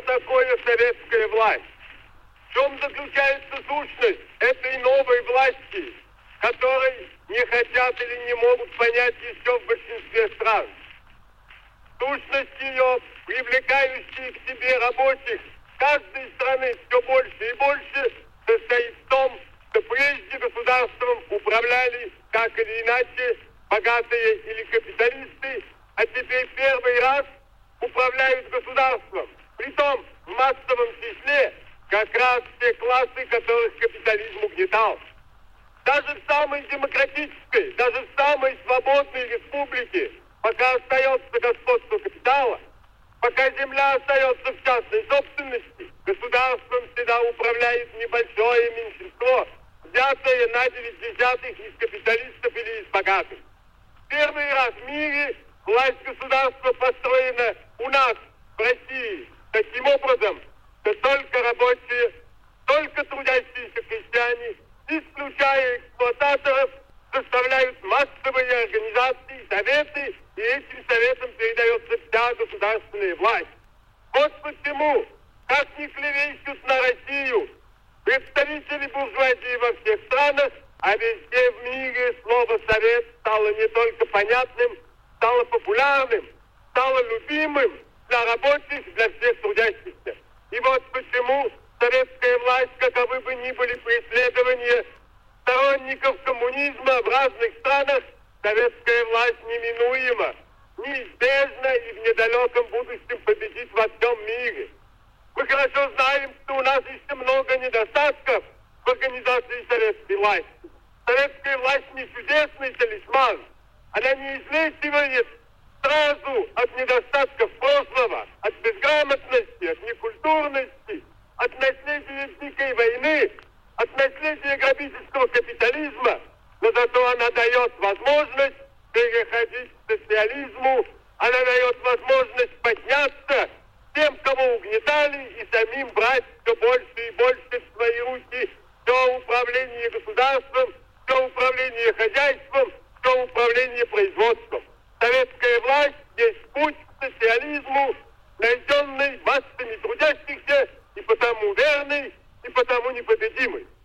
такое советская власть? В чем заключается сущность этой новой власти, которой не хотят или не могут понять еще в большинстве стран? Сущность ее, привлекающая к себе рабочих каждой страны все больше и больше, состоит в том, что прежде государством управляли так или иначе богатые или капиталисты, а теперь первый раз управляют государством. Притом в массовом числе как раз те классы, которых капитализм угнетал. Даже в самой демократической, даже в самой свободной республике, пока остается господство капитала, пока земля остается в частной собственности, государством всегда управляет небольшое меньшинство, взятое на 9/10 из капиталистов или из богатых. Первый раз в мире власть государства построена у нас, в России, таким образом, что только рабочие, только трудящиеся крестьяне, исключая эксплуататоров, составляют массовые организации, советы, и этим советам передается вся государственная власть. Вот почему, как ни клевещут на Россию представители буржуазии во всех странах, а везде в мире слово «совет» стало не только понятным, стало популярным, стало любимым для рабочих, для всех трудящихся. И вот почему советская власть, каковы бы ни были преследования сторонников коммунизма в разных странах, советская власть неминуема, неизбежна и в недалеком будущем победит во всем мире. Мы хорошо знаем, что у нас еще много недостатков в организации советской власти. Советская власть не чудесный талисман. Она не излечивает сразу от недостатков прошлого, от безграмотности, от некультурности, от наследия Дикой войны, от наследия грабительского капитализма, но зато она дает возможность переходить к социализму, она дает возможность подняться тем, кого угнетали, и самим брать все больше и больше в свои руки все управление государством, все управление хозяйством, все управление производством. Советская власть есть путь к социализму, найденный массами трудящихся, и потому верный, и потому непобедимый.